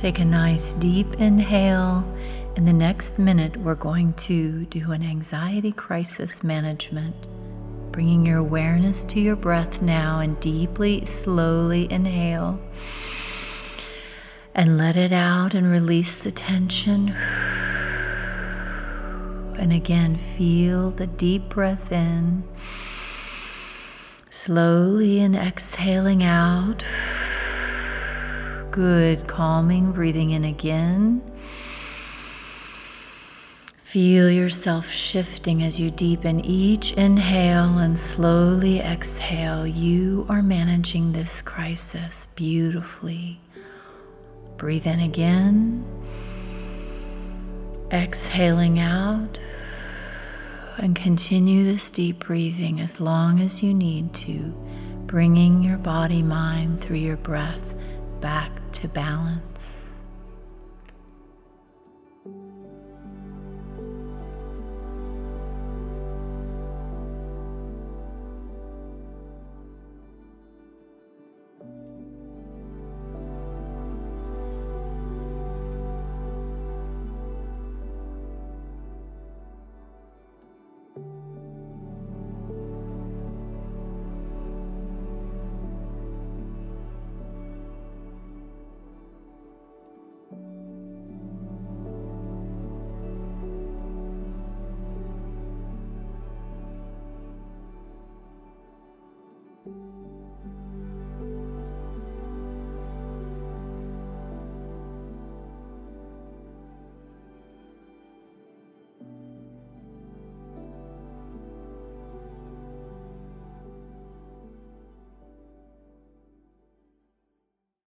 Take a nice deep inhale. In the next minute, we're going to do an anxiety crisis management. Bringing your awareness to your breath now, and deeply, slowly inhale. And let it out and release the tension. And again, feel the deep breath in. Slowly and exhaling out. Good, calming, breathing in again. Feel yourself shifting as you deepen each inhale and slowly exhale. You are managing this crisis beautifully. Breathe in again. Exhaling out. And continue this deep breathing as long as you need to, bringing your body, mind through your breath back to balance.